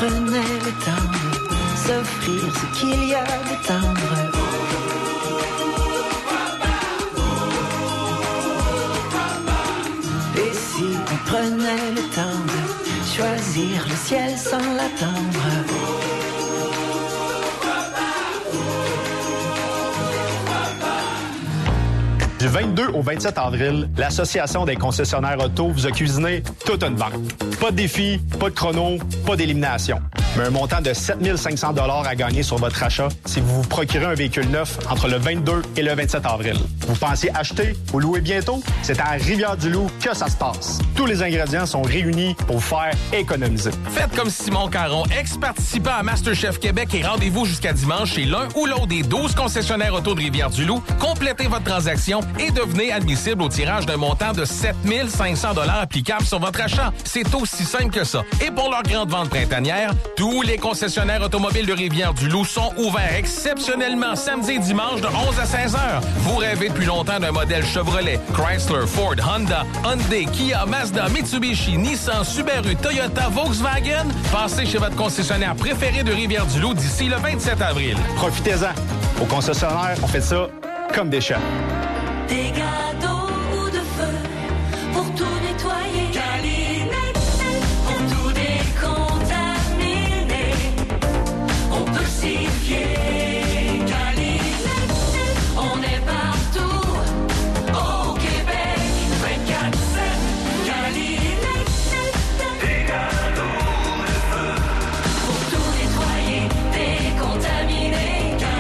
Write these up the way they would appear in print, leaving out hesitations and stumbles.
prenait le temps de s'offrir ce qu'il y a de tendre. Et si on prenait le temps de choisir le ciel sans l'attendre. Du 22 au 27 avril, l'Association des concessionnaires auto vous a cuisiné toute une vente. Pas de défi, pas de chrono, pas d'élimination. Mais un montant de 7 500 $ à gagner sur votre achat si vous vous procurez un véhicule neuf entre le 22 et le 27 avril. Vous pensez acheter ou louer bientôt? C'est à Rivière-du-Loup que ça se passe. Tous les ingrédients sont réunis pour vous faire économiser. Faites comme Simon Caron, ex-participant à MasterChef Québec et rendez-vous jusqu'à dimanche chez l'un ou l'autre des 12 concessionnaires auto de Rivière-du-Loup. Complétez votre transaction et devenez admissible au tirage d'un montant de 7 500 $ applicable sur votre achat. C'est aussi simple que ça. Et pour leur grande vente printanière, tous les concessionnaires automobiles de Rivière-du-Loup sont ouverts exceptionnellement samedi et dimanche de 11 à 16 heures. Vous rêvez depuis longtemps d'un modèle Chevrolet, Chrysler, Ford, Honda, Hyundai, Kia, Mazda, Mitsubishi, Nissan, Subaru, Toyota, Volkswagen? Passez chez votre concessionnaire préféré de Rivière-du-Loup d'ici le 27 avril. Profitez-en. Au concessionnaire, on fait ça comme des chats. Des gâteaux ou de feu pour tout nettoyer. Calinette, pour tout décontaminer. On peut s'y fier. Calinette, on est partout au Québec. 24/7. Calinette, des gâteaux de feu pour tout nettoyer, décontaminer.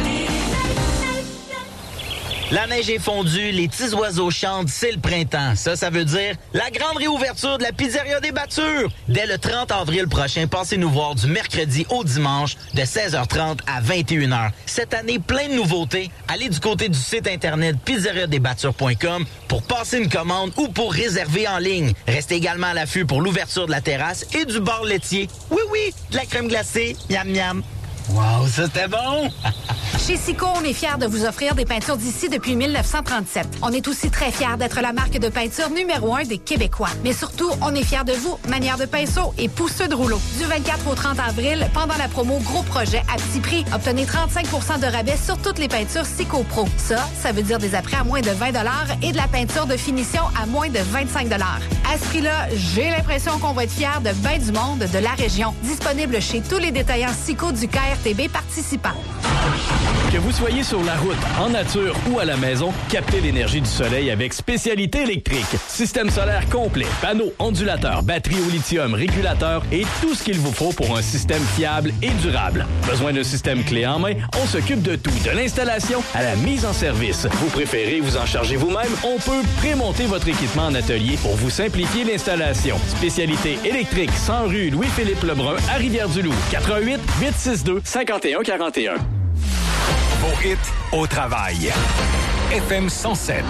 La neige est fondue, les petits oiseaux chantent, c'est le printemps. Ça veut dire la grande réouverture de la Pizzeria des Battures. Dès le 30 avril prochain, passez nous voir du mercredi au dimanche de 16h30 à 21h. Cette année, plein de nouveautés. Allez du côté du site internet pizzeriadesbattures.com pour passer une commande ou pour réserver en ligne. Restez également à l'affût pour l'ouverture de la terrasse et du bar laitier. Oui, de la crème glacée, miam miam. Wow, ça c'était bon! Chez Sico, on est fiers de vous offrir des peintures d'ici depuis 1937. On est aussi très fiers d'être la marque de peinture numéro 1 des Québécois. Mais surtout, on est fiers de vous, manière de pinceau et pousseux de rouleau. Du 24 au 30 avril, pendant la promo Gros Projet à petit prix, obtenez 35 % de rabais sur toutes les peintures Sico Pro. Ça veut dire des apprêts à moins de 20 $ et de la peinture de finition à moins de 25 $. À ce prix-là, j'ai l'impression qu'on va être fiers de ben du monde de la région. Disponible chez tous les détaillants Sico du KRTB participants. Que vous soyez sur la route, en nature ou à la maison, captez l'énergie du soleil avec Spécialité électrique. Système solaire complet, panneaux, ondulateurs, batterie au lithium, régulateur et tout ce qu'il vous faut pour un système fiable et durable. Besoin d'un système clé en main? On s'occupe de tout, de l'installation à la mise en service. Vous préférez vous en charger vous-même? On peut prémonter votre équipement en atelier pour vous simplifier l'installation. Spécialité électrique 100 rue Louis-Philippe Lebrun à Rivière-du-Loup. 88 862 5141. Vos hits au travail. FM 107.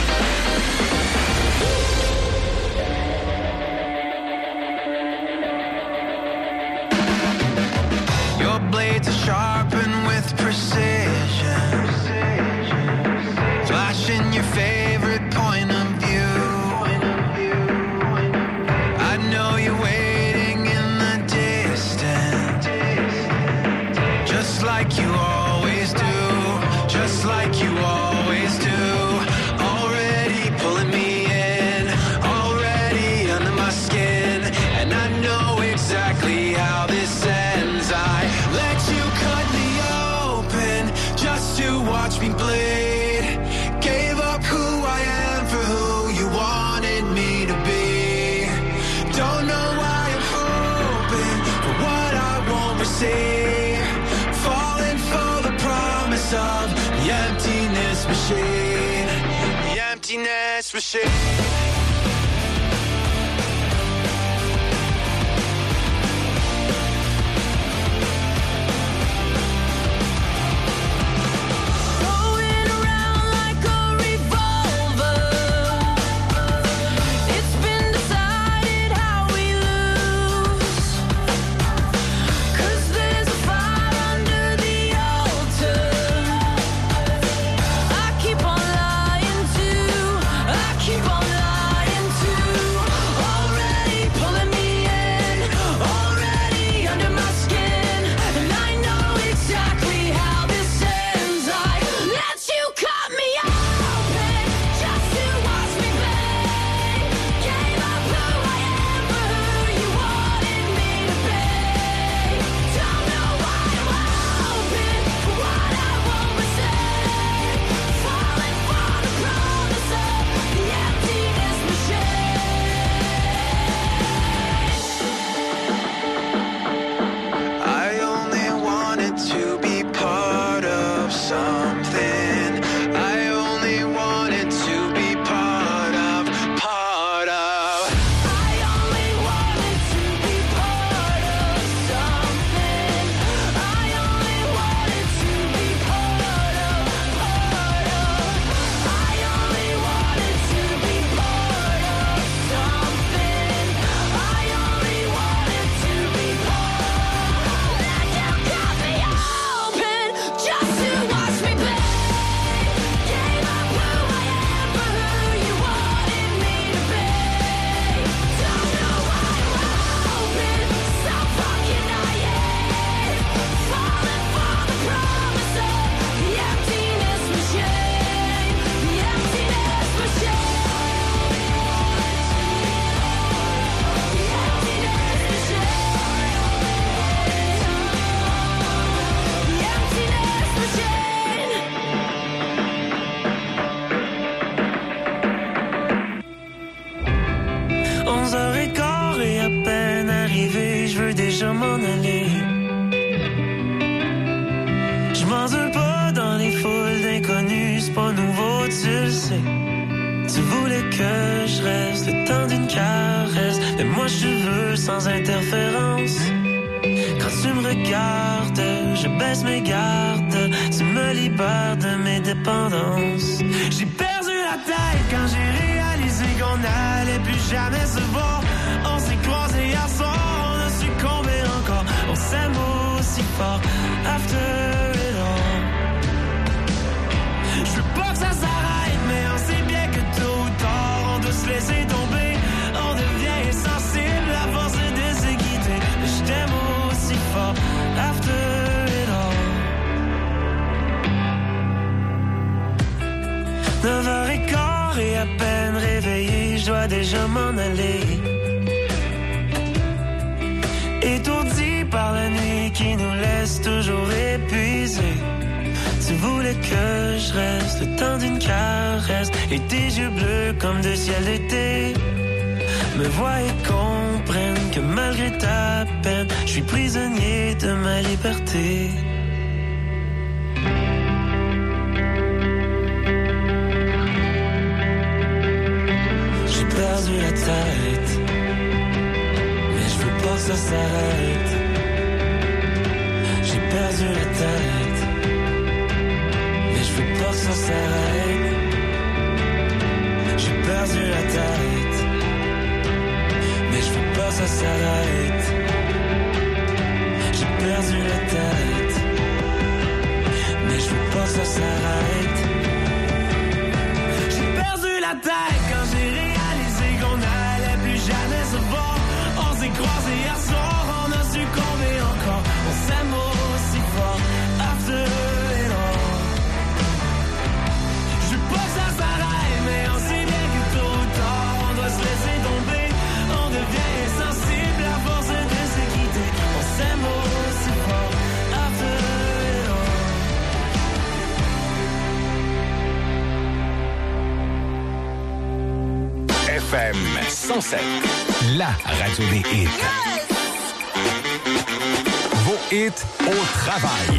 Your blades are sharpened with precision. Flashing your favorite point of view. I know you're waiting in the distance. Just like you always do. Just like you always do. Already pulling me in. Already under my skin. And I know exactly how this ends. I let you cut me open just to watch me bleed. Gave up who I am for who you wanted me to be. Don't know why I'm hoping for what I won't receive. Falling for the promise of the emptiness machine. The emptiness machine. Keep on lying. voulais que je reste le temps d'une caresse, mais moi je veux sans interférence. Quand tu me regardes, je baisse mes gardes, tu me libères de mes dépendances. J'ai perdu la tête quand j'ai réalisé qu'on n'allait plus jamais se voir. On s'est croisés hier soir, on a succombé encore. On s'aime aussi fort, after it all. Je veux pas que ça s'arrête, mais on sait bien que tôt ou tard, on doit se laisser tomber. On devient insensible à force de se quitter. Mais je t'aime aussi fort, after it all. 9h15 et à peine réveillé, je dois déjà m'en aller. Étourdi par la nuit qui nous laisse toujours épuisés. Tu voulais que je reste le temps d'une caresse, et tes yeux bleus comme deux ciels d'été me voient et comprennent que malgré ta peine, je suis prisonnier de ma liberté. J'ai perdu la tête, mais je veux pas que ça s'arrête. J'ai perdu la tête, mais je veux pas que ça s'arrête. J'ai perdu la tête, mais je veux pas que ça s'arrête. J'ai perdu la tête, mais je veux pas que ça s'arrête. J'ai perdu la tête quand j'ai réalisé qu'on n'allait plus jamais se voir. On s'est croisés hier soir, on a succombé encore. On s'aime aussi fort, after it all. Je veux pas que ça s'arrête, mais on sait bien que tôt ou tard, on doit se laisser tomber. On devient insensible à force de se quitter. On s'aime aussi fort, after it all. FM 107, la radio des hits. Vos hits au travail.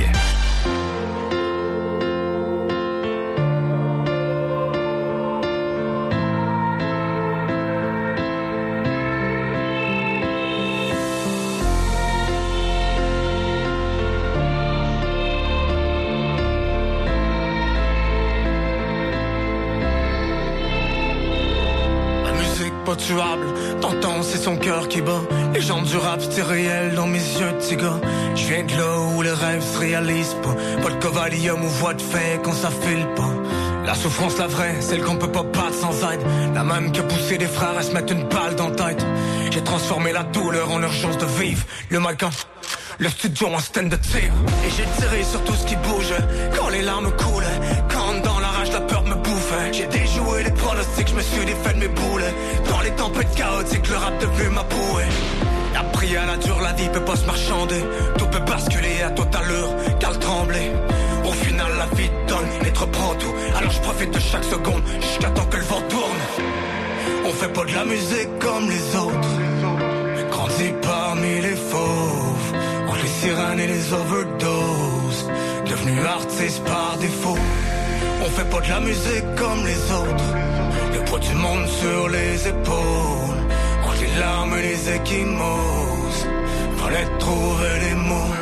Pas tuable, t'entends c'est son cœur qui bat. Les gens du rap c'est réel dans mes yeux de petit gars. Je viens de là où les rêves se réalisent pas. Pas de covalium ou voie de fait quand ça file pas. La souffrance la vraie, celle qu'on peut pas battre sans aide. La même qui a poussé des frères à se mettre une balle dans la tête. J'ai transformé la douleur en urgence de vivre. Le matin, le studio en stand de tir. Et j'ai tiré sur tout ce qui bouge. Quand les larmes coulaient, quand dans la rage la peur me bouffait. J'ai déjoué les pronostics, je me suis défait de mes boulets. Dans les tempêtes chaotiques, le rap devenu ma bouée. Appris à la dure, la vie peut pas se marchander. Tout peut basculer à toute allure, car le trembler. Au final la vie donne et te reprend tout. Alors je profite de chaque seconde, jusqu'à temps que le vent tourne. On fait pas de la musique comme les autres. Grandi parmi les fauves, entre les sirènes et les overdoses. Devenu artiste par défaut. On fait pas de la musique comme les autres. Le poids du monde sur les épaules. Entre les larmes et les échymoses. Fallait trouver les mots.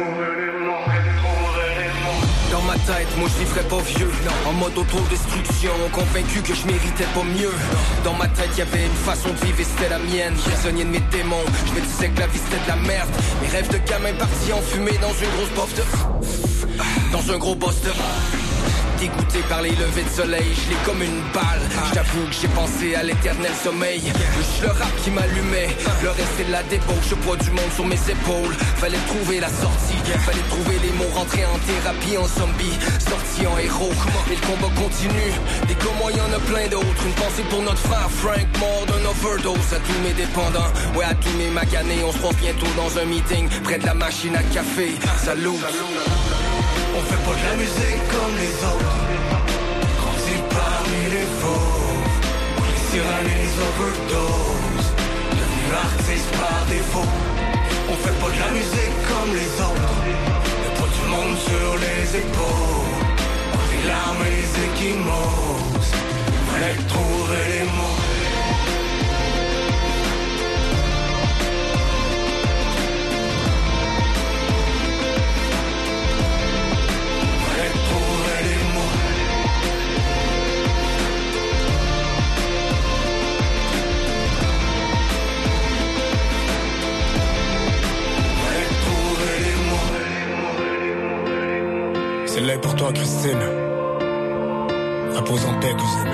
Dans ma tête, moi je vivrais pas vieux. En mode autodestruction, convaincu que je méritais pas mieux. Dans ma tête, y'avait une façon de vivre et c'était la mienne. Prisonnier de mes démons, je me disais que la vie c'était de la merde. Mes rêves de gamin partis en fumée dans une grosse bof de... Dans un gros boss de... Dégoûté par les levées de soleil, je l'ai comme une balle. J'avoue que j'ai pensé à l'éternel sommeil. Juste le rap qui m'allumait, le reste c'est de la débauche. Le poids du monde sur mes épaules. Fallait trouver la sortie, fallait trouver les mots. Rentrer en thérapie en zombie, sorti en héros. Et le combat continue, des commois y'en a plein d'autres. Une pensée pour notre frère Frank, mort d'un overdose. À tous mes dépendants, ouais à tous mes maganés. On se croise bientôt dans un meeting, près de la machine à café. Salut. On fait pas de la musique comme les autres. Grandi parmi les fauves, les sirènes et les overdoses. Devenu artiste par défaut. On fait pas de la musique comme les autres. Le poids du monde sur les épaules. Entre les larmes et les échymoses. Fallait trouver les mots. pour toi, Christine. Repose en paix, cousine.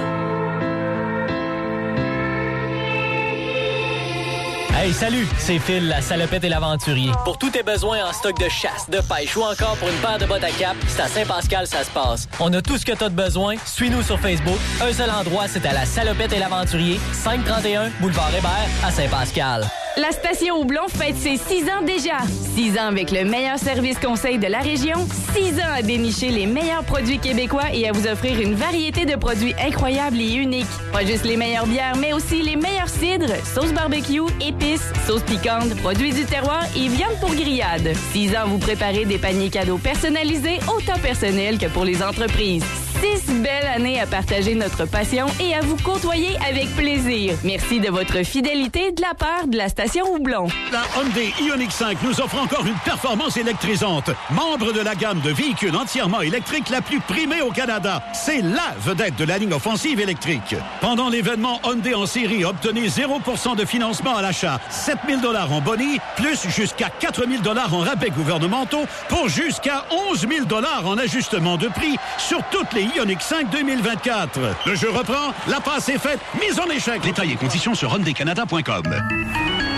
Hey, salut, c'est Phil, la salopette et l'aventurier. Pour tous tes besoins en stock de chasse, de pêche ou encore pour une paire de bottes à cap, c'est à Saint-Pascal ça se passe. On a tout ce que t'as de besoin. Suis-nous sur Facebook. Un seul endroit, c'est à la salopette et l'aventurier, 531 Boulevard Hébert à Saint-Pascal. La station Houblon fête ses 6 ans déjà. 6 ans avec le meilleur service conseil de la région. 6 ans à dénicher les meilleurs produits québécois et à vous offrir une variété de produits incroyables et uniques. Pas juste les meilleures bières, mais aussi les meilleurs cidres, sauce barbecue, épices, sauce piquante, produits du terroir et viande pour grillade. 6 ans à vous préparer des paniers cadeaux personnalisés autant personnels que pour les entreprises. 6 belles années à partager notre passion et à vous côtoyer avec plaisir. Merci de votre fidélité de la part de la station Houblon. La Hyundai Ioniq 5 nous offre encore une performance électrisante. Membre de la gamme de véhicules entièrement électriques la plus primée au Canada. C'est la vedette de la ligne offensive électrique. Pendant l'événement Hyundai en série, obtenez 0% de financement à l'achat, 7 000 $ en boni, plus jusqu'à 4 000 $ en rabais gouvernementaux pour jusqu'à 11 000 $ en ajustement de prix sur toutes les Ioniq 5 2024. Le jeu reprend, la passe est faite, mise en échec. Détails et conditions sur hyundaicanada.com.